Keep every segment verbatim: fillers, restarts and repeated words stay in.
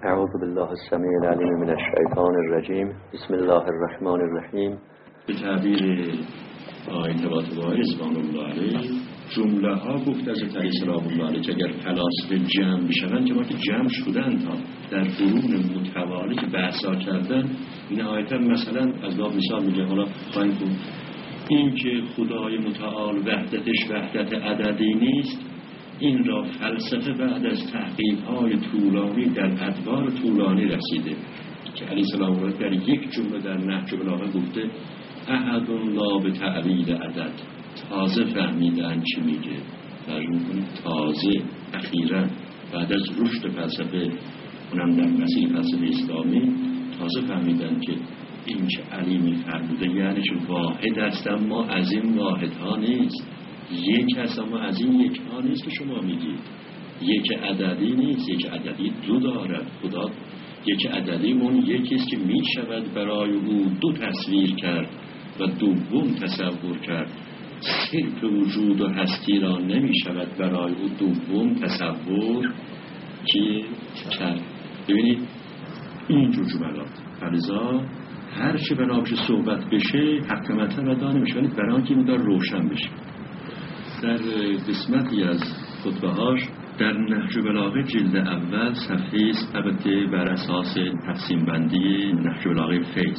اعوذ بالله السمیع العلیم من الشیطان الرجیم. بسم الله الرحمن الرحیم. به تعبیر آیه طباطبایی رضوان الله علیه جمله ها گفت از علی سلام الله علیه که اگر فلاسفه جمع بشوند که ما که جمع شدن تا در قرون متوالی که بحثا کردن، این آیه مثلا از باب مثال میگه حالا خواهیم کن این که خدای متعال وحدتش وحدت عددی نیست، این را فلسفه بعد از تحقیق‌های طولانی در ادوار طولانی رسیده که علیه السلام الله در یک جمله در نهج بلاغه گفته احد لا به تعبید عدد. تازه فهمیدن چی میگه، ترجمه کنید تازه اخیراً بعد از رشد فلسفه اونم در مسیر فلسفه اسلامی تازه فهمیدن که این چه علی میفرموده یعنی چه واحد است اما از این واحد ها نیست، یک هست اما از این یک ها نیست که شما میگید، یک عددی نیست، یک عددی دو دارد. خدا یک عددی اون یکیست که میشود برای او دو تصویر کرد و دوم تصور کرد. صرف وجود و هستی را نمیشود برای او دوم تصور که کرد. ببینید اینجور جملات فلزا هر چه بنابش صحبت بشه حق مطلب ادا نمیشه، ولی برای آنکه این روشن بشه. در قسمتی از خطبه‌هاش در نهج بلاغه جلد اول صفحه است، البته بر اساس تقسیم بندی نهج بلاغه فیض،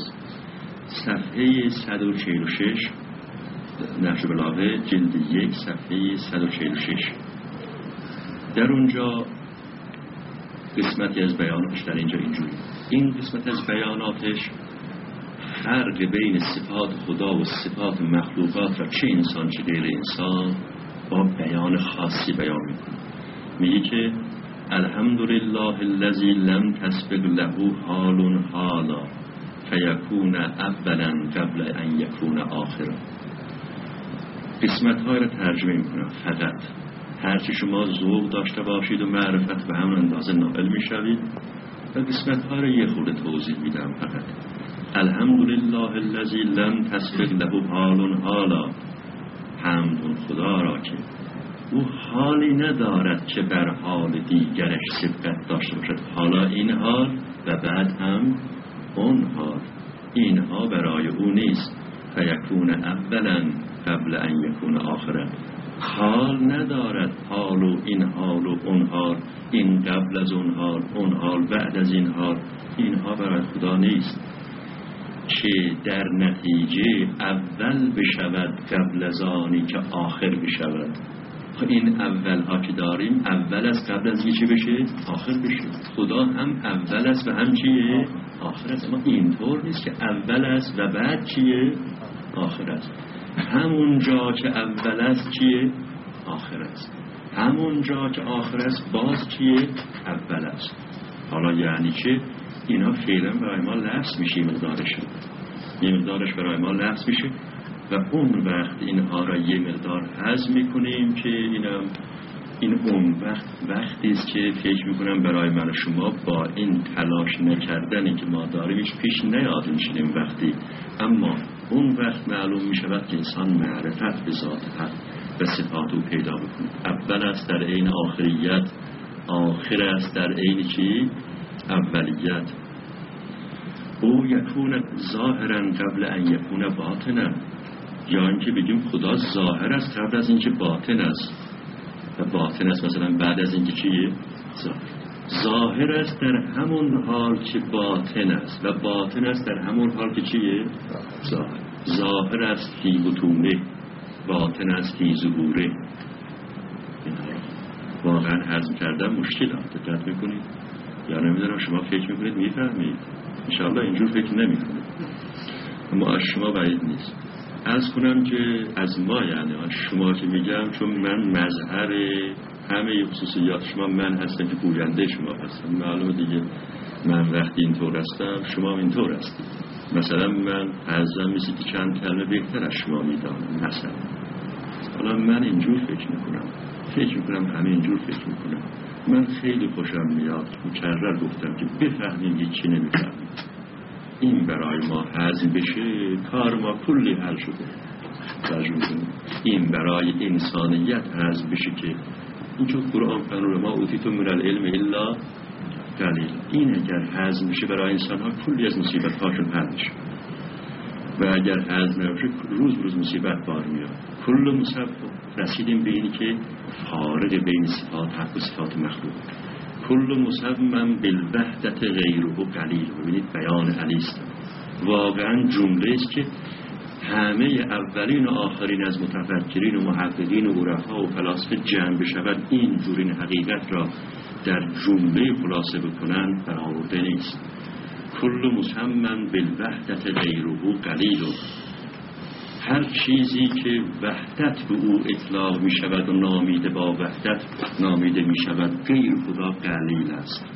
صفحه صد و چهل و شش، نهج بلاغه جلد یک صفحه صد و چهل و شش. در اونجا قسمتی از بیاناتش در اینجا اینجوری، این قسمت از بیاناتش فرق بین صفات خدا و صفات مخلوقات را چه انسان چه غیر انسان با بیان خاصی بیان میکنه. میگه که الحمدلله الذی لم تسبق له حال حالا فیکون اولا قبل ان یکون آخرا. قسمت های را ترجمه میکنم. فقط هرچی شما ذوق داشته باشید و معرفت به همون اندازه نائل میشوید و قسمت ها را یه خورده توضیح میدم. فقط الحمدلله الذی لم تسبق له حال حالا، حمد خدا را که او حالی ندارد که بر حال دیگرش سبقت داشته باشد. حالا این حال و بعد هم اون حال، اینها برای او نیست. فیکون اولا قبل ان یکون آخرا، حال ندارد حال و این حال و اون حال، این قبل از اون حال، اون حال بعد از این حال، اینها برای خدا نیست که در نتیجه اول بشود قبل از آنی که آخر بشود. این اول ها که داریم اول از قبل از چی بشه آخر بشه. خدا هم اول است و هم چیه آخر است، اما اینطور نیست که اول است و بعد چیه آخر است. همون جا که اول است چیه آخر است، همون جا که آخر است باز چیه اول است. حالا یعنی چه؟ اینا فعلا برای ما لفظ میشه، یه مقدارش یه مقدارش برای ما لفظ میشه و اون وقت اینها را یه مقدار هضم میکنیم که اینم این اون وقت وقتی است که فکر میکنم برای من و شما با این تلاش نکردنی که ما داریم هیچ پیش نیاد میشیم وقتی، اما اون وقت معلوم میشود که انسان معرفت به ذات حق و صفات او پیدا بکنه. اول است در عین آخریت، آخر است در عین چی اولیت. او یکون ظاهرا قبل ان یکون باطنا، یا اینکه بگیم خدا ظاهر است قبل از اینکه باطن است و باطن است مثلا بعد از اینکه چیه ظاهر. ظاهر است در همون حال که باطن است و باطن است در همون حال که چیه ظاهر. ظاهر است فی بطونه، باطن است فی ظهوره. واقعا هضم کردن مشکلات دقت میکنید یا نمیدونم شما فکر میکنید میفهمید؟ انشاءالله اینجور فکر نمیکنید، اما از شما بعید نیست. عرض کنم که از ما یعنی از شما که میگم، چون من مظهر همه خصوصیات شما من هستم که گوینده شما هستم. معلومه دیگه من وقتی اینطور هستم شما اینطور هستید. مثلا من ازم میسی که چند کلمه بهتر از شما میدانم مثلا. حالا من اینجور فکر میکنم، فکر میکنم همه اینجور فکر میکنم. من خیلی خوشم میاد مکرر گفتم که بفهمیم هیچی نمیفهمیم. این برای ما هضم بشه کار ما کلی حل شده. این برای انسانیت هضم بشه که اینجور قرآن فرمود ما اوتیتم من العلم الا قلیل. این اگر هضم میشه برای انسان ها کلی از مصیبت هاشون حل میشه و اگر هضم نمیشه روز روز مصیبت بار میاد. کل مصب رسیدیم به اینی که فارق بین صفات حق و صفات مخلوق. کل مصب من بالوحدت غیره قلیل. ببینید بیان علی است، واقعا جمله است که همه اولین و آخرین از متفکرین و محققین و عرفا و فلاسفه جمع بشود این جورین حقیقت را در جمله خلاصه بکنن برآورده نیست. کل مسمن بالوحدت غیره قلیل. هر چیزی که وحدت به او اطلاق می شود و نامیده با وحدت نامیده می شود غیر خدا قلیل است.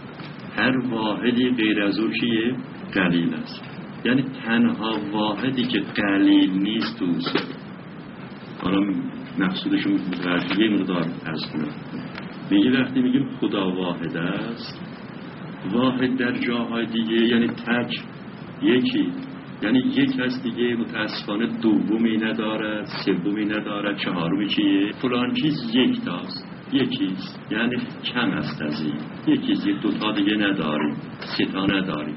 هر واحدی غیر از او چیه؟ قلیل است. یعنی تنها واحدی که قلیل نیست توست. حالا مقصودش متوجه مقدار عرض کنم. میگه وقتی میگیم خدا واحد است، واحد در جاهای دیگه یعنی تک، یکی، یعنی یک هست دیگه متاسفانه دومی ندارد، سومی ندارد، چهارمی چیه؟ فلان چیز یک تاست، یکیست، یعنی کم است از این. یکیست، یک دوتا دیگه نداریم، سه تا نداریم.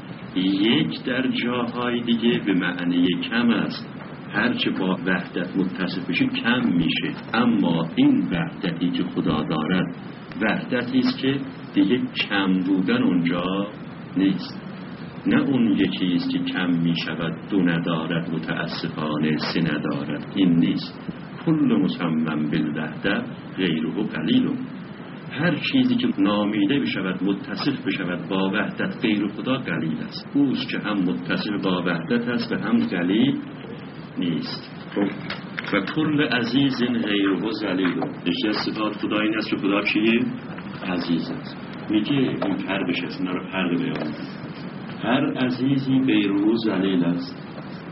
یک در جاهای دیگه به معنی کم است. هرچه با وحدت متصف بشه کم میشه. اما این وحدتی که خدا دارد وحدتی است که دیگه کم بودن اونجا نیست. نه اون یکی است که کم میشود، دو ندارد، متاسفانه سه ندارد. این نیست. کل مسمم بالوحدت غیره قلیل. هر چیزی که نامیده بشود، متصف بشود با وحدت غیر خدا قلیل است. اوست که هم متصف با وحدت است و هم قلیل نیست. و کل عزیز غیره ذلیل. یکی از صفات خدا این است که خدا چیه؟ عزیز است. میگه این فرقش است، اینا رو فرق بیان. هر عزیزی غیره ذلیل است.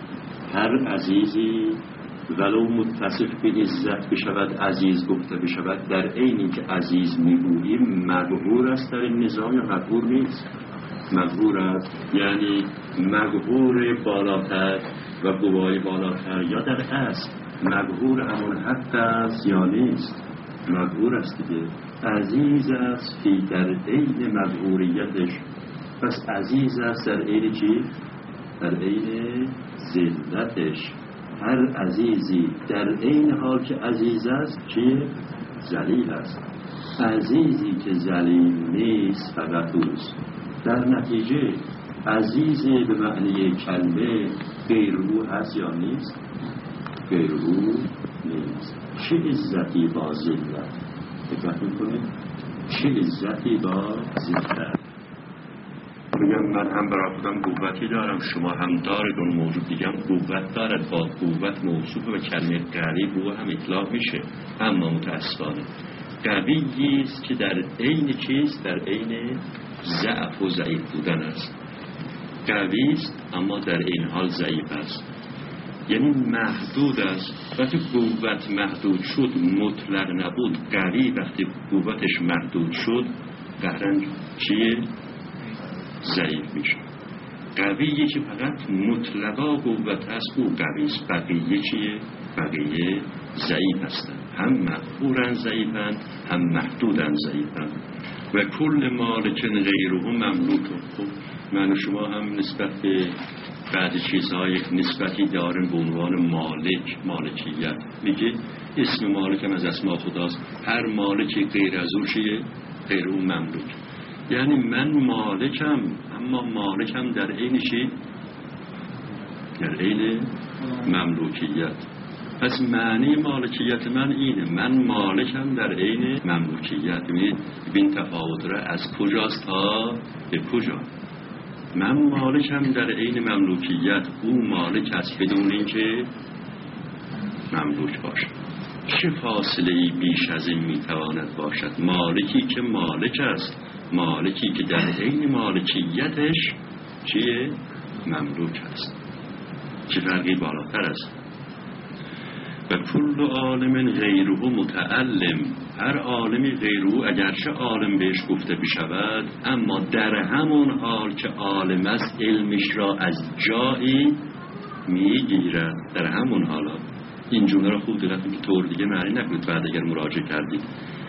هر عزیزی ولو متصف به عزت بشود، عزیز گفته بشود، در عینی که عزیز میگوییم مغرور است در این نظام یا مغرور نیست؟ مغرور است، یعنی مغرور بالاتر و قوای بالاتر، یا در اصل مغرور همون حق است یا نیست؟ مغرور است دیگه. عزیز است فی در عین مغروریتش. پس عزیز است در عین چی؟ در عین ذلتش. هر عزیزی در این حال که عزیز است چیه؟ ذلیل است. عزیزی که ذلیل نیست فقط اوست. در نتیجه عزیزی به معنی کلمه غیر او هست یا نیست؟ غیر او نیست. چه عزتی با ذلت؟ دقت می‌کنید؟ چه عزتی با ذلت؟ میگم من هم برای خودم قوتی دارم، شما هم دارید، اون موجود دیگه هم قوت دارد. با قوت موصوف و کلمه قوی رو هم اطلاق میشه. اما متاسفانه قوی است که در عین چیز؟ در عین ضعف و ضعیف بودن است. قوی است اما در این حال ضعیف است، یعنی محدود است. وقتی قوت محدود شد مطلق نبود. قوی وقتی قوتش محدود شد قهرن چیه؟ ضعیف میشه. قویه که فقط مطلقا قوت هست او قوی است. بقیه چیه؟ بقیه ضعیف هستند. هم مغفورن ضعیفند، هم محدودن ضعیفند. و کل مالک غیره مملوک. خب من و شما هم نسبت به بعد چیزهای نسبتی دارن به عنوان مالک، مالکیت. میگه اسم مالک هم از اسماء خداست. هر مالکی غیر از او چیه؟ غیر او مملوک. یعنی من مالکم، اما مالکم در عین چی؟ در عین مملوکیت. پس معنی مالکیت من اینه، من مالکم در عین مملوکیت. ببینید این تفاوت را از کجاست تا به کجا. من مالکم در عین مملوکیت، او مالک است بدون اینکه مملوک باشد. چه فاصله بیش از این میتواند باشد؟ مالکی که مالک است، مالکی که در عین مالکیتش چیه؟ مملوک است. چه فرقی بالاتر است؟ و کل عالم غیره متعلم. هر عالمی غیره اگرچه عالم بهش گفته بشود، اما در همون حال که عالم است علمش را از جایی میگیرد. در همون حالا این جمله را خوب دقت کنید، طور دیگه معنی نکنید بعد اگر مراجعه کردید.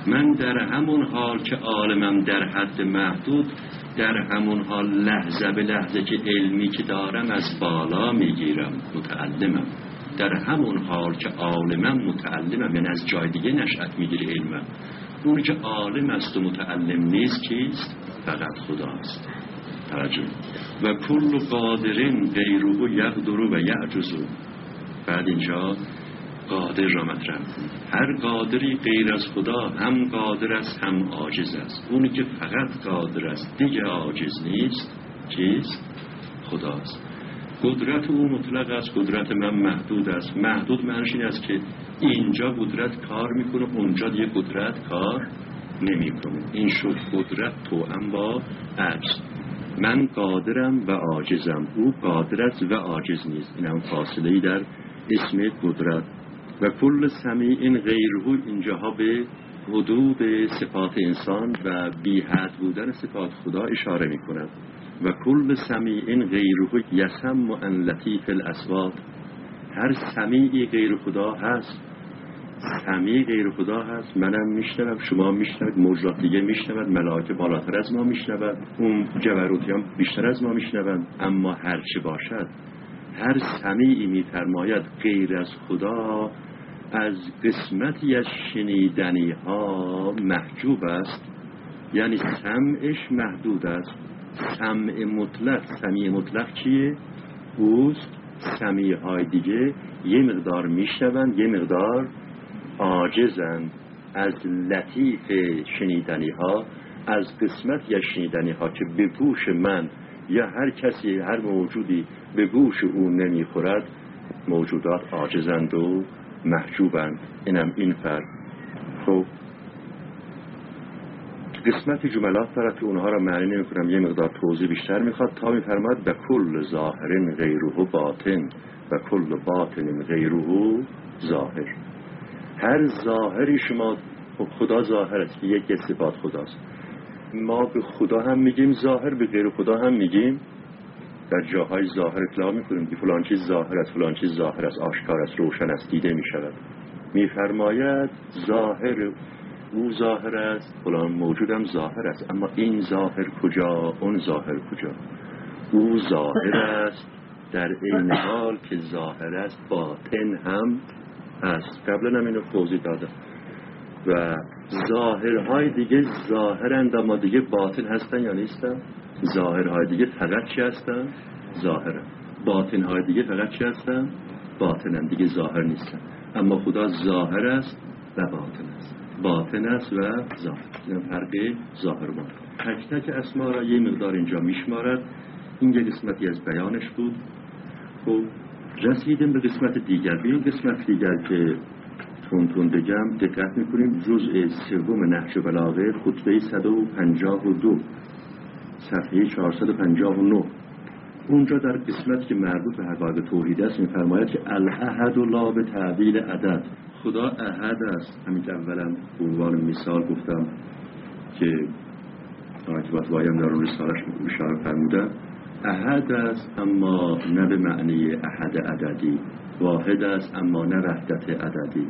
من در همون حال که عالمم در حد محدود، در همون حال لحظه به لحظه که علمی که دارم از بالا میگیرم، متعلمم. در همون حال که عالمم متعلمم، یعنی از جای دیگه نشأت میگیره علمم. اون که عالم است و متعلم نیست کیست؟ فقط خداست. توجه. و کل قادرین غیره یقدر و یعجز. بعد اینجا قادر را مطرح کنید. هر قادری غیر از خدا هم قادر است هم عاجز است. اونی که فقط قادر است دیگه عاجز نیست کیست؟ خداست. قدرت او مطلق است، قدرت من محدود است. محدود معنیش این است که اینجا قدرت کار میکنه، اونجا دیگه قدرت کار نمیکنه. این شد قدرت توأم با عجز. من قادرم و عاجزم، او قادر است و عاجز نیست. این هم فاصله‌ای در اسم قدرت. و کل سمیع غیره، اینجاها به حدود صفات انسان و بی حد بودن صفات خدا اشاره می کند. و کل سمیع غیره یسم ان لطیف الاصوات. هر سمیعی غیر خدا هست، سمیع غیر خدا هست. منم میشنوم، شما میشنوید، موجودات دیگه میشنوید، ملائکه بالاتر از ما میشنوند، اون جبروتی هم بیشتر از ما میشنوند. اما هر چه باشد، هر سمیعی میفرماید غیر از خدا از قسمتی از شنیدنی ها محجوب است، یعنی سمعش محدود است. سمع مطلق، سمیع مطلق چیه؟ اوست. سمیع های دیگه یه مقدار میشنوند، یه مقدار عاجزند از لطیف شنیدنی ها، از قسمت یا شنیدنی ها که به گوش من یا هر کسی، هر موجودی به گوش او نمیخورد. موجودات عاجزند و محجوبند. اینم این فرق. خب قسمت جملات دارد که اونها را معنی نمی کنم، یه مقدار توضیح بیشتر میخواد. تا میفرماد به کل ظاهرین غیره باطن و کل باطن غیره ظاهر. هر ظاهری شما، خدا ظاهر است که یک صفات خداست. ما به خدا هم میگیم ظاهر، به غیر خدا هم میگیم. در جاهای ظاهر اطلاع میکنیم که فلان چیز ظاهر است، فلان چیز ظاهر است، آشکار است، روشن است، دیده میشود. میفرماید ظاهر او ظاهر است، فلان موجودم ظاهر است. اما این ظاهر کجا؟ اون ظاهر کجا؟ او ظاهر است در این حال که ظاهر است باطن هم است. قبلا هم اینو توضیح دادم. و ظاهرهای دیگه ظاهرند اما دیگه باطن هستن یا نیستن؟ ظاهرهای دیگه فقط چی هستن؟ ظاهرن. باطنهای دیگه فقط چی هستن؟ باطنن، دیگه ظاهر نیستن. اما خدا ظاهر است و باطن است، باطن است و ظاهر. این فرق ظاهر باطن. تک تک اسما را یه مقدار اینجا میشمارد. این یه قسمتی از بیانش بود. خب رسیدیم به قسمت دیگر. به این قسمت دیگر که تون تون بگم دقت میکنیم. جزء سوم نهج بلاغه، خطبه صد و پنجاه و دو، صفحه چهارصد و پنجاه و نه. اونجا در قسمت که مربوط به حقایق توحید است می‌فرماید که الاحد لا به تعبیل عدد. خدا احد است. همین که اولم به عنوان مثال گفتم که آیت وایم در اون رسالش اشاره فرمودن. احد است اما نه به معنی احد عددی. واحد است اما نه وحدت عددی.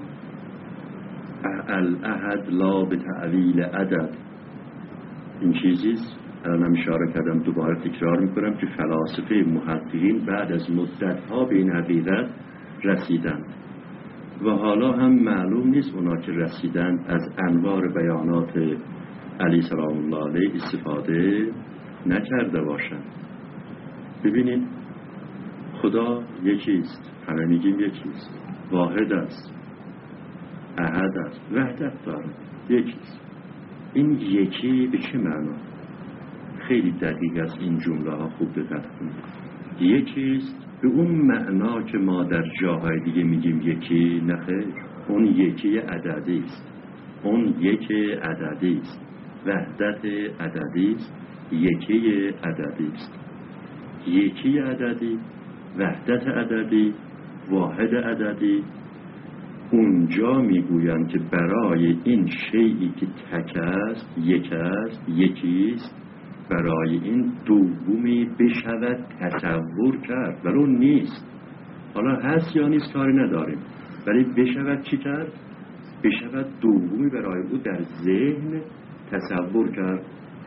الاحد لا به تعبیل عدد. این چیزیست الان اشاره کردم، دوباره تکرار میکنم که فلاسفه محققین بعد از مدت‌ها به این حقیقت رسیدند و حالا هم معلوم نیست اونا که رسیدند از انوار بیانات علی سلام الله علیه استفاده نکرده باشند. ببینید خدا یکیست، همه میگیم یکیست، واحد است، احد است، وحدت داره، یکیست. این یکی به چه معنا؟ خیلی دقیق است این جمله ها، خوب دقت کنید. یکیست به اون معنا که ما در جاهای دیگه میگیم یکی، نخیر. اون یکی عددی است، اون یکی عددی است، وحدت عددی است، یکی عددی است. یکی عددی، وحدت عددی، واحد عددی. اونجا میگویند که برای این شیئی که تک است، یک است، یکیست، برای این دومی بشود تصور کرد، ولی اون نیست. حالا هست یا نیست کاری نداریم، ولی بشود چی کرد؟ بشود دومی برای او در ذهن تصور کرد.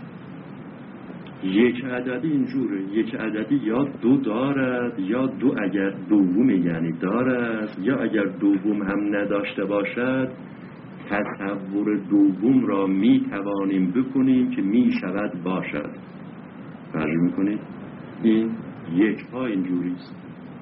یک عددی اینجوره، یک عددی یا دو دارد یا دو اگر دوم یعنی دارد، یا اگر دوم هم نداشته باشد تصور دوم را می توانیم بکنیم که می شود باشد. فرض میکنید این یک ها اینجوری است.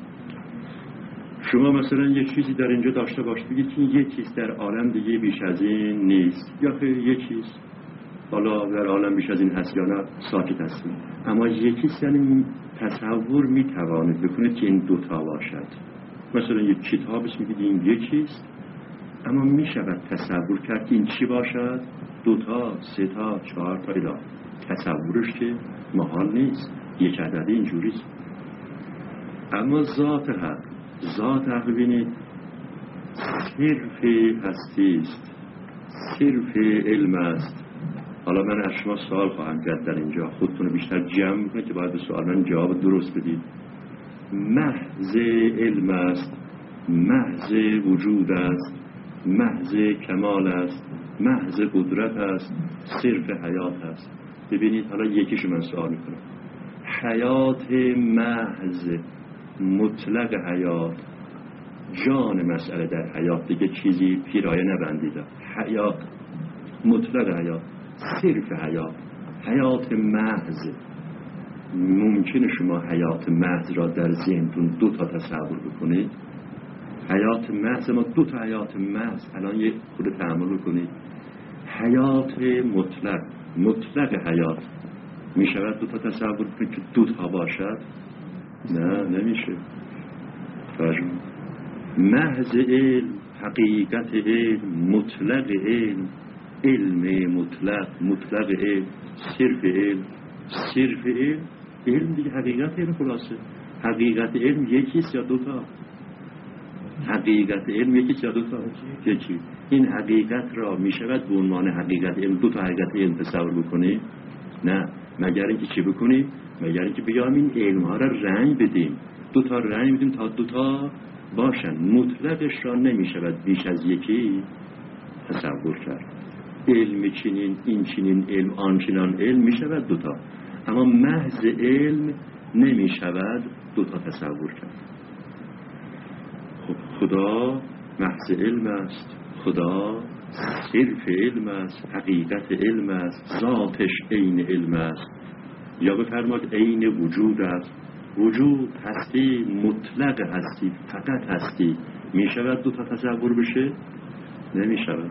شما مثلا یک چیزی در اینجا داشته باشید بگید که یک چیز در عالم دیگه بیش از این نیست، یا خیلی یک چیز حالا در عالم بیش از این هست یا نه ساکت هستیم، اما یکی یعنی تصور می توانید بکنید که این دوتا باشد. مثلا یک کتاب است میگید این یکیست، اما می شود تصور کرد که این چی باشد؟ دوتا، سه تا، چهار تا الی. تصورش که محال نیست، یک عددی اینجوریست. اما ذات حق، ذات حق ببینید صرف هستی است، صرف علم است. حالا من از شما سوال خواهم کرد در اینجا، خودتون بیشتر جمع میکنید که باید به سوال من جواب درست بدید. محض علم است، محض وجود است، محض کمال است، محض قدرت است، صرف حیات است. ببینید حالا یکیشو من سوال میکنم. حیات محض، مطلق حیات، جان مسئله در حیات، دیگه چیزی پیرایه نبندیده. حیات، مطلق حیات، صرف حیات، حیات محض. ممکنه شما حیات محض را در ذهنتون دو تا تصور بکنید؟ حیات محض، ما دو تا حیات محض الان یک خود تأمل بکنید. حیات مطلق، مطلق حیات می شود دو تا تصور کنید که دو تا باشد؟ نه نمیشه. فرجون محض علم، حقیقت علم، مطلق علم، علم مطلق، مطلق علم، صرف علم، صرف علم، علم دیگه حقیقت علم. خلاصه حقیقت علم یکیست یا دوتا؟ حقیقت علم یکیست یا دوتا؟ یکی. این حقیقت را می شود به عنوان حقیقت علم دو تا حقیقت علم تصور بکنی؟ نه، مگر اینکه چی بکنی؟ مگر اینکه بیام این علم ها را رنگ بدیم، دو تا رنگ بدیم تا دو تا باشن. مطلقش را نمی شود بیش از یکی تصور کرد. علم چنین، این چنین علم، آن چنان علم می شود دوتا، اما محض علم نمی شود دوتا تصور کرد. خب خدا محض علم است، خدا صرف علم است، حقیقت علم است، ذاتش عین علم است. یا بفرماد عین وجود است. وجود هستی، مطلق هستی، فقط هستی. می شود دوتا تصور بشه؟ نمی شود.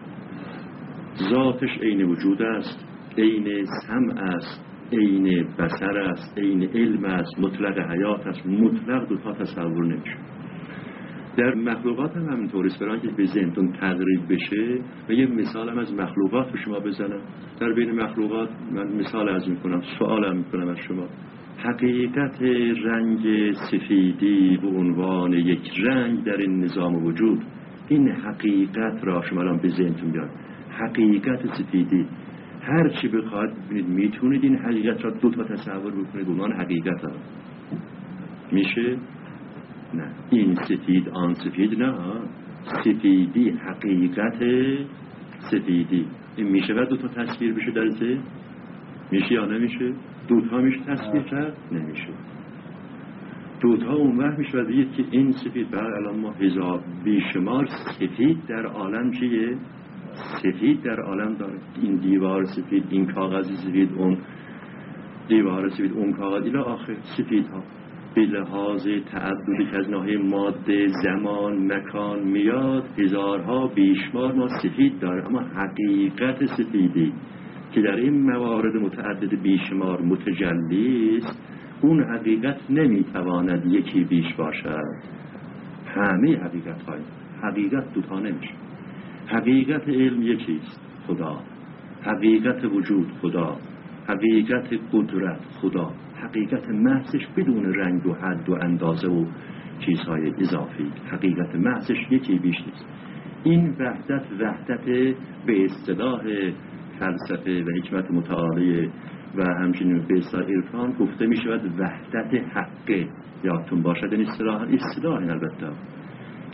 ذاتش عین وجود است، عین سمع است، عین بصر است، عین علم است، مطلق حیات است. مطلق دوتا تصور نمیشه. در مخلوقات هم همینطور است. برای که به ذهنتون تقریب بشه و یه مثال هم از مخلوقات به شما بزنم. در بین مخلوقات من مثال از میکنم، سوال هم میکنم از شما. حقیقت رنگ سفیدی به عنوان یک رنگ در این نظام وجود، این حقیقت را شما الان به ذهنتون بیاد. حقیقت سفیدی، هر چی بخواید ببینید میتونید این حقیقت را دو تا تصور بکنید به عنوان حقیقت ها. میشه؟ نه. این سفید آن سفید نه. سفیدی حقیقت سفیدی، این میشه و دو تا تصویر بشه در ذهن؟ میشه یا نمیشه؟ دو تا میشه تصویر کرد؟ نمیشه. دو تا اون وقت میشه و بگید که این سفید، بعد الان ما هزار بیشمار سفید در عالم چیه؟ سفید در عالم داره. این دیوار سفید، این کاغذ سفید، اون دیوار سفید، اون کاغذ، الی آخر سفید ها. به لحاظ تعددی که از ناحیه ماده، زمان، مکان میاد، هزارها بیشمار ما سفید داره. اما حقیقت سفیدی که در این موارد متعدد بیشمار متجلی است، اون حقیقت نمیتواند یکی بیش باشد. همه حقیقت های حقیقت دوتا نمیشه. حقیقت علم یکیست، خدا. حقیقت وجود خدا. حقیقت قدرت خدا. حقیقت محضش بدون رنگ و حد و اندازه و چیزهای اضافی. حقیقت محضش یکی بیش نیست. این وحدت، وحدت به اصطلاح فلسفه و حکمت متعالی و همچنین به اصطلاح عرفان گفته می شود وحدت حقه. یادتون باشد این اصطلاح، اصطلاح البته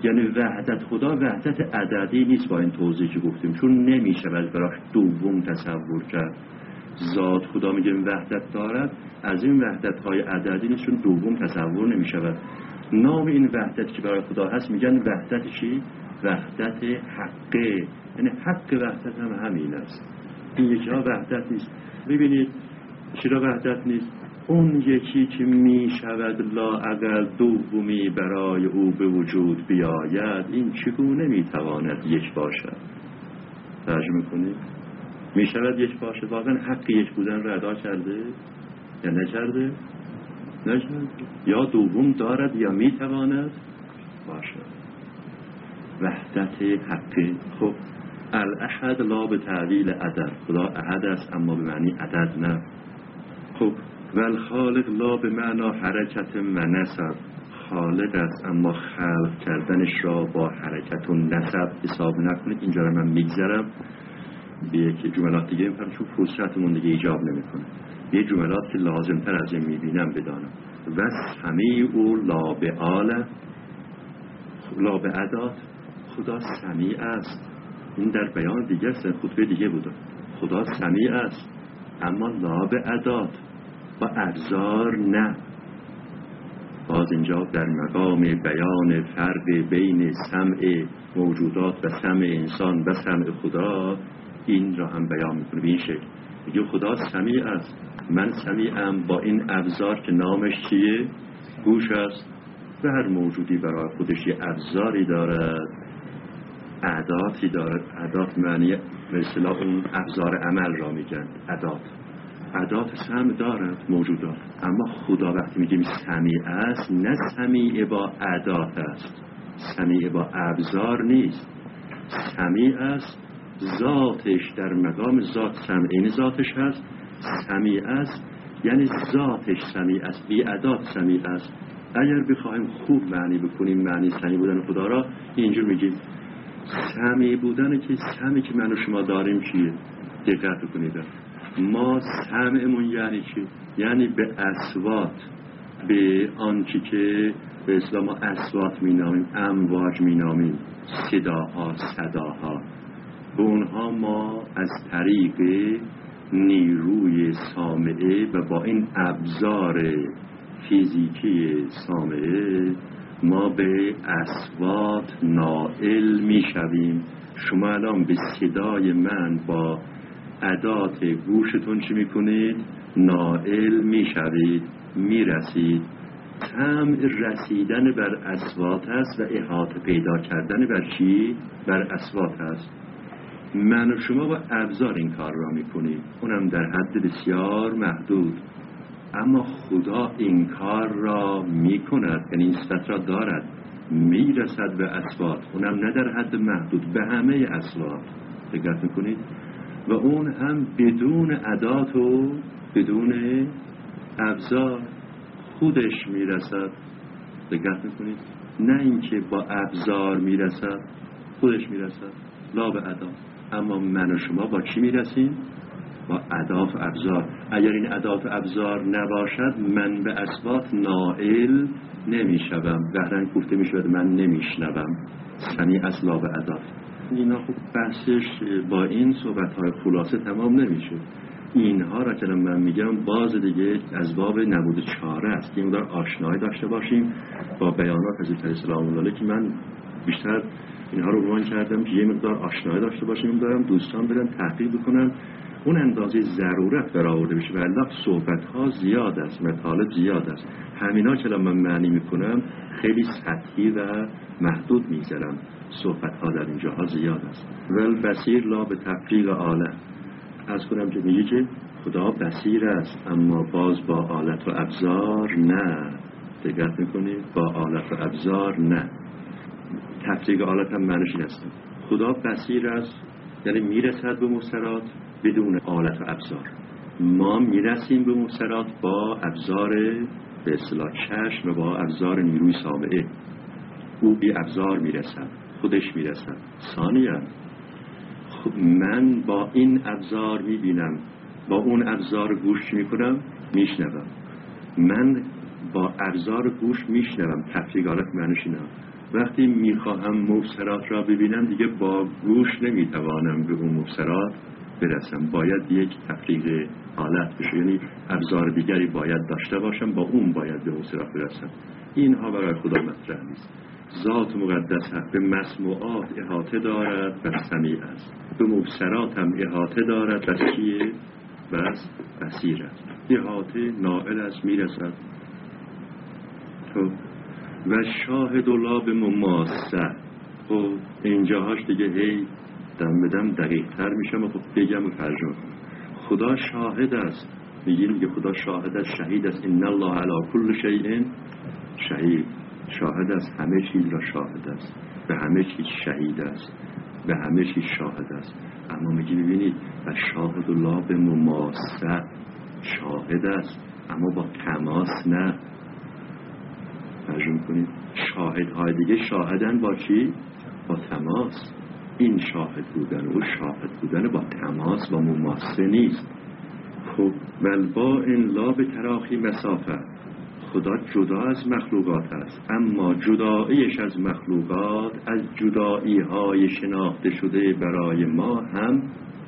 یعنی وحدت خدا وحدت عددی نیست با این توضیح که گفتیم، چون نمیشه براش دوم تصور کرد. ذات خدا میگیم وحدت دارد، از این وحدت های عددی نیست، چون دوم تصور نمیشود. نام این وحدت که برای خدا هست میگن وحدت چی؟ وحدت حقه، یعنی حق وحدت هم همین است. این یکی ها وحدت نیست. ببینید چرا وحدت نیست؟ اون یکی که می شود لااقل دومی برای او به وجود بیاید، این چگونه می تواند یک باشد؟ ترجمه میکنید؟ می شود یک باشد، واقعا حق یک بودن را ادا کرده یا نکرده؟ نکرده. یا دوم دارد یا می تواند باشد. وحدت حقی. خب الاحد لا به تعویل عدد، خدا احد است اما به معنی عدد نه. خب والخالق لا به معنا حرکت و نسب، خالق است اما خلق کردنش را با حرکت و نسب حساب نکنید. اینجا رو من میگذرم به یک جملات دیگه میفرم، چون فرصتمون دیگه ایجاب نمیکنه. یه جملات که لازم تر از این میبینم بدانم. و سمیع و لا به آله، لا به عداد، خدا سمیع است. این در بیان دیگه است، خطبه دیگه بوده. خدا سمیع است اما لا به عداد، با ابزار نه. باز اینجا در مقام بیان فرق بین سمع موجودات و سمع انسان و سمع خدا این را هم بیان میکنه به این شکل. میگه خدا سمیع است، من سمیعم با این ابزار که نامش چیه؟ گوش است. و هر موجودی برای خودش یه ابزاری دارد، اعدادی دارد. اعداد معنی به اصطلاح اون ابزار عمل را میگن اعداد. اعداد سمع دارد موجودات، اما خدا وقتی میگیم سمیع است، نه سمیع با اعداد است، سمیع با ابزار نیست. سمیع است ذاتش در مقام ذات سمع، این ذاتش هست. سمیع است یعنی ذاتش سمیع است، بی اعداد سمیع است. اگر بخوایم خوب معنی بکنیم معنی سمیع بودن خدا را، اینجور میگیم سمیع بودن که سمعی که من و شما داریم چیه؟ دقت بکنید. ما سمعمون یعنی چی؟ یعنی به اصوات، به آنچه که به اسلام ما اصوات مینامیم، امواج مینامیم، صداها، صداها، به اونها ما از طریق نیروی سامعه و با این ابزار فیزیکی سامعه ما به اصوات نائل میشویم. شما الان به صدای من با ادات گوشتون چی میکنید؟ نائل میشوید، میرسید. سمع رسیدن بر اصوات است و احاطه پیدا کردن بر چی؟ بر اصوات است. من و شما با ابزار این کار را میکنیم، اونم در حد بسیار محدود. اما خدا این کار را میکند، یعنی این صفت را دارد، میرسد به اصوات، اونم نه در حد محدود، به همه اصوات. دقت میکنید؟ و اون هم بدون ادات و بدون ابزار خودش میرسد. دقت میکنید؟ نه اینکه با ابزار میرسد، خودش میرسد، لا به ادات. اما من و شما با چی میرسیم؟ با ادات و ابزار. اگر این ادات و ابزار نباشد من به اصوات نائل نمیشوم. بهرن گفته میشود من نمیشنوم. سمیع اصلا به ادات. اینا خب بحثش با این صحبت‌های خلاصه تمام نمیشه. اینها را که من میگم باز دیگه از باب نبود چاره است. یه مقدار آشنایی داشته باشیم با بیانات حضرت علیه السلام، که من بیشتر اینها رو عنوان کردم که یه مقدار آشنایی داشته باشیم، دارم دوستان برن تحقیق بکنن اون اندازه ضرورت برآورده بشه. ولی صحبت‌ها زیاد است، مطالب زیاد است. همینا که من معنی میکنم خیلی سطحی و محدود میذارم. صحبت‌ها در اینجاها زیاد است. ول بصیر لا به تفریق آله. از کنم که میگه که خدا بصیر است اما باز با آلت و ابزار نه. دقت میکنید؟ با آلت و ابزار نه. تفریق آلت هم معنیش این است. خدا بصیر است یعنی میرسد به مبصرات بدون آلت و ابزار. ما میرسیم به مبصرات با ابزار به اصطلاح چشم و با ابزار نیروی سامعه. او بی ابزار میرسد، خودش میرسد. ثانیاً خب من با این ابزار میبینم، با اون ابزار گوش میکنم، میشنوم. من با ابزار گوش میشنوم. تفریق آلت معنیش اینه. وقتی میخواهم مبصرات را ببینم دیگه با گوش نمیتوانم به اون مبصرات برسم، باید یک تفریق حالت بشه، یعنی ابزار دیگری باید داشته باشم، با اون باید به مبصرات برسم. اینها برای خدا مطرح نیست. ذات مقدس به مسموعات احاطه دارد و سمیع است، به مبصرات هم احاطه دارد و چیه؟ بس بصیر است. احاطه نائل است، میرسد. تو و شاهد الله به مماسه. خب اینجاهاش دیگه هی دم بدم دقیق تر میشم و خب بگم و ترجمه کنم. خدا شاهد است، میگیم که خدا شاهد است، شهید است. ان الله علی کل شیء شهید، شاهد است، همه چیز را شاهد است، به همه چیز شهید است، به همه چیز شاهد است. اما میگی ببینید و شاهد الله به مماسه، شاهد است اما با تماس نه. ترجمه کنید شاهدهای دیگه شاهدن با چی؟ با تماس. این شاهد بودن و شاهد بودن با تماس و مماسه نیست. خب ولبا این لا به تراخی مسافه، خدا جدا از مخلوقات است، اما جداییش از مخلوقات از جدایی های شناخته شده برای ما هم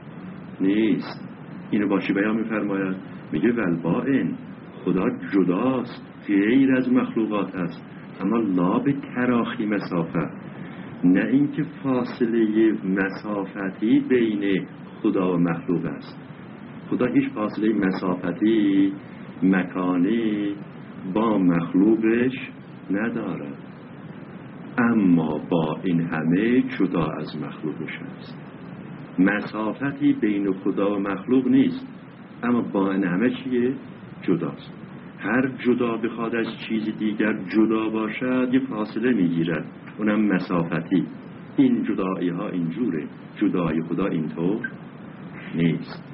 نیست. اینو باشی بیان میفرماید، میگه ولبائن، خدا جداست، غیر از مخلوقات است، اما لا به تراخی مسافه، نه اینکه فاصله مسافتی بین خدا و مخلوق است. خدا هیچ فاصله مسافتی مکانی با مخلوقش ندارد، اما با این همه جدا از مخلوقش است. مسافتی بین خدا و مخلوق نیست، اما با این همه چیه؟ جداست. هر جدا بخواد از چیز دیگر جدا باشد یه فاصله میگیرد، اونم مسافتی. این جدایی ها اینجوره، جدای خدا اینطور نیست.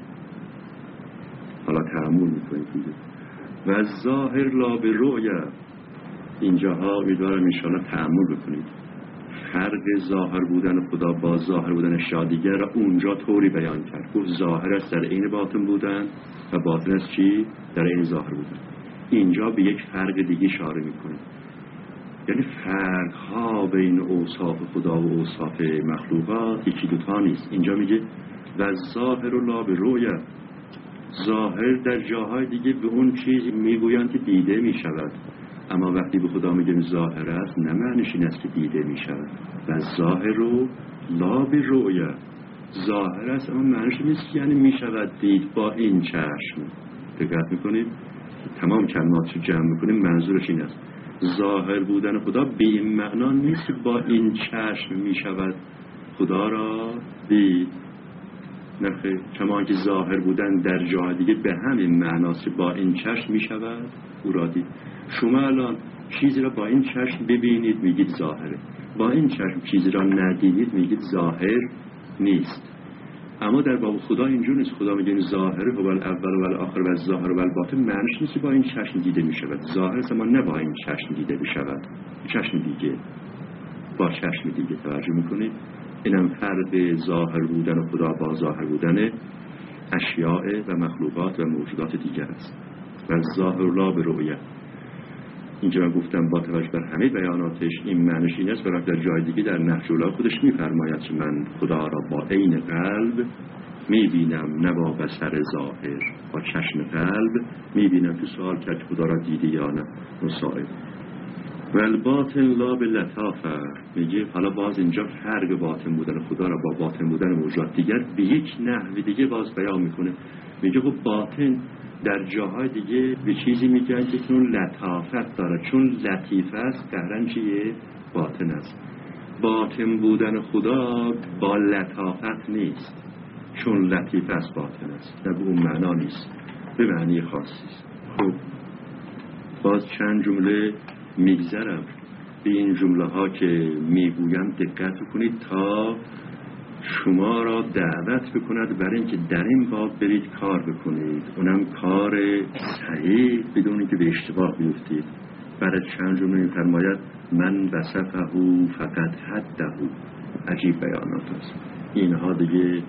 حالا تأمل میکنید دیگه. و ظاهر لا به رؤیا، اینجاها امیدوارم انشاءالله تأمل بکنید. فرق ظاهر بودن خدا با ظاهر بودن اشیاء دیگر را اونجا طوری بیان کرد، گفت ظاهر است در عین باطن بودن و باطن است چی؟ در عین ظاهر بودن. اینجا به یک فرق دیگه اشاره میکنه، یعنی فرق ها بین اوصاف خدا و اوصاف مخلوقات یکی دوتا نیست. اینجا میگه و ظاهر لا به رؤیا، ظاهر در جاهای دیگه به اون چیزی میگویند که دیده میشود، اما وقتی به خدا میگن ظاهر است نه معنیش این است که دیده میشود. و ظاهر رو لا به رؤیا، ظاهر است اما معنیش نیست یعنی میشود دید با این چشم. دقت میکنید تمام کلمات رو جمع میکنیم، منظورش این است ظاهر بودن خدا به این معنا نیست که با این چشم میشود خدا را دید، نخیر. کما که ظاهر بودن در جای دیگه به همین معناست که با این چشم میشود او را دید. شما الان چیزی را با این چشم ببینید میگید ظاهره، با این چشم چیزی را ندیدید میگید ظاهر نیست. اما در باب خدا اینجور نیست. خدا میگه ظاهره هو الاول و الاخر و الظاهر و الباطن، معنیش نیست که با این چشم دیده میشود. ظاهر است اما نه با این چشم دیده میشود، چشم دیگه با چشم دیگه. توجه میکنید اینم فرق ظاهر بودن خدا با ظاهر بودن اشیاء و مخلوقات و موجودات دیگر است. و ظاهر لا به رؤیه، اینجا من گفتم با توجه بر همه بیاناتش این معنیش این است، برای در جای دیگه در نهج البلاغه خودش میفرماید که من خدا را با عین قلب میبینم نه با بصر ظاهر، با چشم قلب میبینم. تو سوال کرد خدا را دیدی یا نه، مسائل. و الباطن لا به لطافه، میگه حالا باز اینجا فرق باطن بودن خدا را با باطن بودن موجودات دیگر به یک نحو دیگه باز بیان میکنه. میگه خب باطن در جاهای دیگه به چیزی میگن که اون لطافت داره، چون لطیف است قهرن چیه؟ باطن است. باطن بودن خدا با لطافت نیست، چون لطیف است باطن است، نه به اون معنا نیست، به معنی خاصی است. خب باز چند جمله میگذرم به این جمله ها که میگویم دقت کنید تا شما را دعوت بکند برای اینکه در این باب برید کار بکنید، اونم کار صحیح بدون اینکه به اشتباه بیفتید. برای چند جمله میفرماید من وصفه فقط حده، عجیب بیانات است اینها دیگه.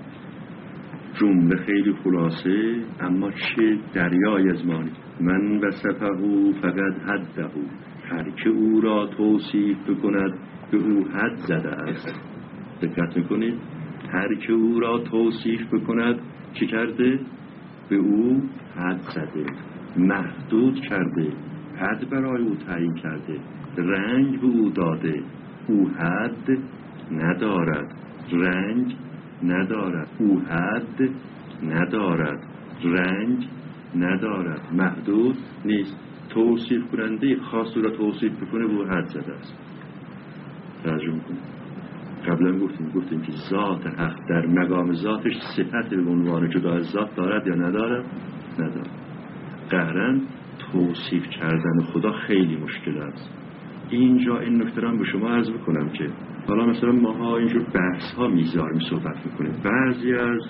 جمله خیلی خلاصه اما چه دریای از معنی. من وصفه فقط حده، هر که او را توصیف بکند به او حد زده است. دقت میکنید؟ هر که او را توصیف بکند چی کرده؟ به او حد زده، محدود کرده، حد برای او تعیین کرده، رنج به او داده. او حد ندارد، رنج ندارد. او حد ندارد، رنج ندارد، محدود نیست. توصیف کننده خاص را توصیف بکنه به او حد زده است. ترجمه کنید. قبلا گفتیم گفتیم که ذات حق در مقام ذاتش صفت به عنوان جدا از ذات دارد یا ندارد؟ ندارد. قهرن توصیف کردن خدا خیلی مشکل است. اینجا این نکته را به شما عرض بکنم که حالا مثلا ماها اینجور بحث ها میذاریم صحبت میکنیم. بعضی از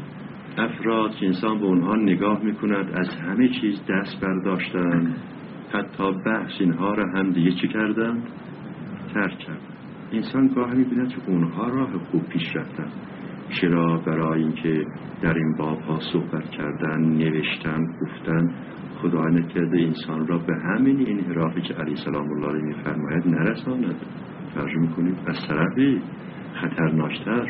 افراد که انسان به اونها نگاه میکند از همه چیز دست برداشتن، حتی بحث اینها را هم دیگه چی کردن؟ ترک کردن. انسان گاهی میبیند که اونها راه خوب پیش رفتن. چرا؟ برای اینکه در این باب ها صحبت کردن، نوشتن، گفتن. خدا نکرده انسان را به همین انحرافی که علیه سلام الله علیه میفرماید نرساند. ترجمه کنید. از طرفی خطرناکتر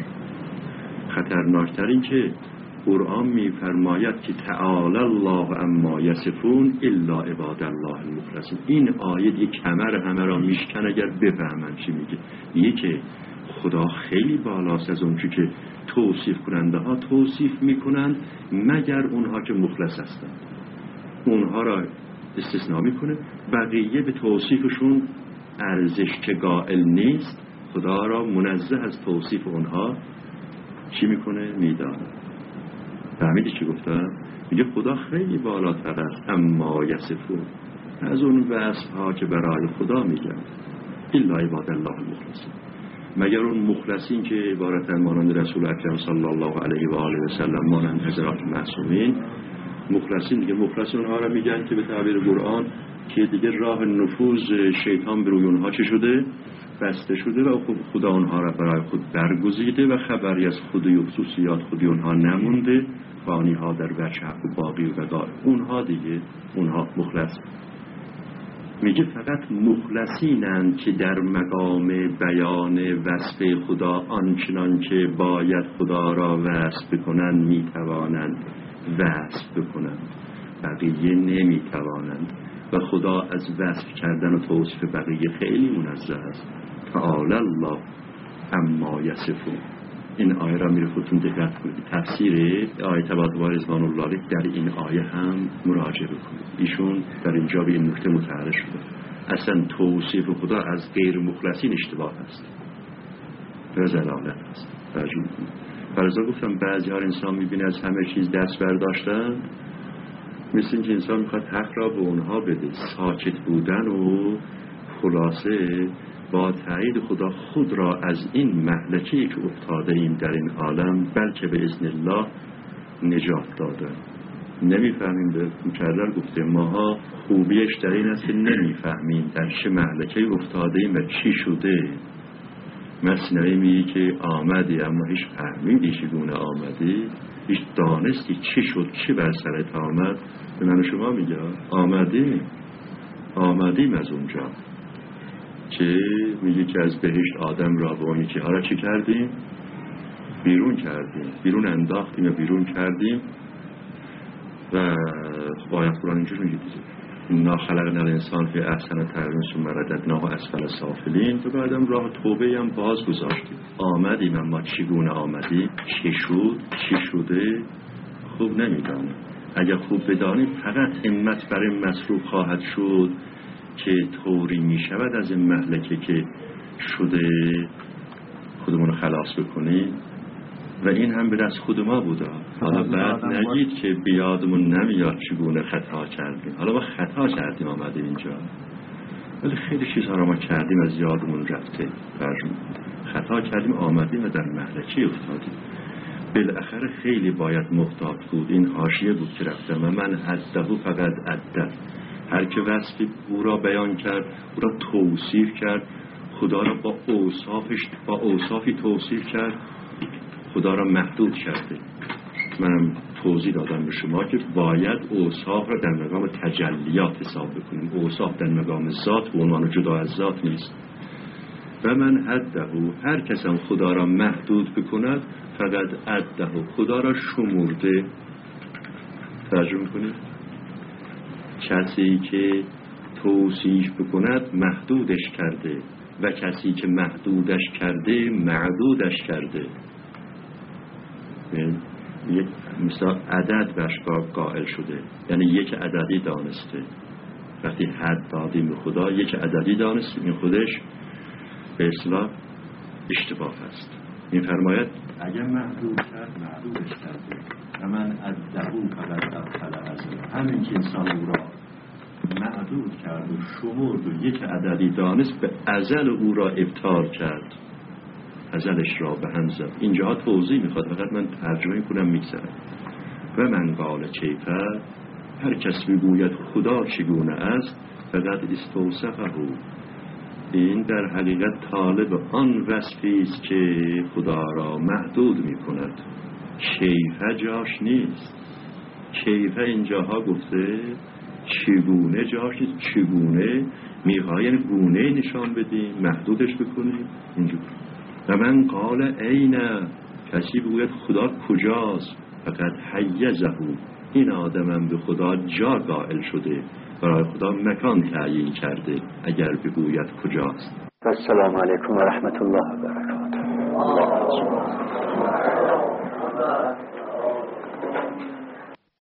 خطرناکتر این که قرآن میفرماید که تعالی الله عما یصفون الا عباد الله المخلصین. این آیه یک کمر همه را میشکن اگر بفهمن چی میگه. میگه که خدا خیلی بالاست از اون که توصیف کننده ها توصیف میکنند مگر اونها که مخلص هستند. اونها را استثناء میکنه، بقیه به توصیفشون ارزش که قائل نیست. خدا را منزه از توصیف اونها چی میکنه؟ میدانه. فهمیدی چی گفتم؟ میگه خدا خیلی بالاتر است اما یصفون، از اون وصف ها که برای خدا میگن. الا عباد الله المخلصین، مگر اون مخلصین که عبارتن مانند رسول اکرم صلی الله علیه و آله و سلم، مانند حضرات معصومین. مخلصین دیگه مخلص اونها را میگن که به تعبیر قرآن که دیگه راه نفوذ شیطان به روی اونها چه شده؟ بسته شده و خدا اونها را برای خود برگزیده و خبری از خودی و خصوصیات خودی اونها نمونده. فانی ها در وجه حق و باقی و بقا. اونها دیگه اونها مخلص. میگه فقط مخلصینند که در مقام بیان وصف خدا آنچنان که باید خدا را وصف بکنند میتوانند وصف بکنند، بقیه نمیتوانند. و خدا از وصف کردن و توصیف بقیه خیلی منزه است. تعالی الله اما یصفون. این آیه را میره خودتون دقت کنید. تفسیر آیه تبارک رضوان الله در این آیه هم مراجعه بکنید. ایشون در اینجا به این نکته متعرض شده. اصلا توصیف خدا از غیر مخلصین اشتباه است و ضلالت است. ترجمه کنید. فرضا گفتم بعضی ها انسان میبینه از همه چیز دست برداشتن، مثل اینکه انسان میخواد حق را به اونها بده. ساکت بودن و خلاصه با تایید خدا خود را از این مهلکی که افتاده ایم در این عالم بلکه به اذن الله نجات داده. نمیفهمیم. به مکرر گفته ماها خوبیش در این است که نمیفهمیم در چه مهلکی افتاده ایم و چی شده. مثنوی میگه که آمدی اما هیچ فهمیدی چگونه آمدی، هیچ دانستی چی شد، چی بر سرت آمد. به من و شما میگه آمدیم آمدیم از اونجا که میگه که از بهشت آدم را به اونی که حالا چی کردیم؟ بیرون کردیم، بیرون انداختیم و بیرون کردیم. و باید قرآن اینجور میگه انا خلقنا الانسان فی احسن تقویم ثم رددناه اسفل سافلین. و بعدم راه توبه هم باز گذاشتیم. آمدیم اما چگونه آمدیم، چی شد، چی شده خوب نمیدانیم. اگر خوب بدانید فقط همت برای مصروف خواهد شد که طوری می شود از این مهلکه که شده خودمون خلاص بکنیم. و این هم به دست خود ما بوده. حالا بعد نگید که بیادمون نمیاد چگونه خطا کردیم. حالا ما خطا کردیم آمدیم اینجا، ولی خیلی چیزها را ما کردیم از یادمون رفته. خطا کردیم آمدیم و در مهلکه افتادیم. بالاخره خیلی باید محتاط بود. این حاشیه بود که رفتم و من حده فقط عده. هر که وصفی او را بیان کرد، او را توصیف کرد، خدا را با اوصافش با اوصافی توصیف کرد، خدا را محدود کرده. منم توضیح دادم به شما که باید اوصاف را در مقام تجلیات حساب بکنیم. اوصاف در مقام ذات به عنوان جدا از ذات نیست. و من عده، هر کس هم خدا را محدود بکند فقط عده، خدا را شمرده. ترجمه کنید، کسی که توصیف بکند محدودش کرده و کسی که محدودش کرده معدودش کرده. یک مثلا عدد برش قائل شده، یعنی یک عددی دانسته. وقتی حد دادیم به خدا یک عددی دانست، این خودش به اصطلاح اشتباه است. این فرماید اگر محدود کرد محدودش کرده و من عدهو فقط دخل ازل، همین که انسان او را محدود کرد و شمرد و یک عددی دانست به ازل او را ابطال کرد، ازلش را به هم زد. اینجا توضیح میخواد، فقط من ترجمه کنم میگذرم. و من قال کیفر، هر کس میگوید خدا چگونه است فقط استوصفه، این در حقیقت طالب آن وصفی است که خدا را محدود میکند. کیفه جاش نیست. کیفه اینجاها گفته چگونه جاش نیست. چگونه میخواه یعنی گونه نشان بدیم، محدودش بکنیم اینجور. و من قال اینه، کسی بگوید خدا کجاست فقط حیزهو، این آدمم به خدا جا قائل شده، برای خدا مکان تعیین کرده اگر بگوید کجاست. السلام علیکم و رحمت الله و برکاته.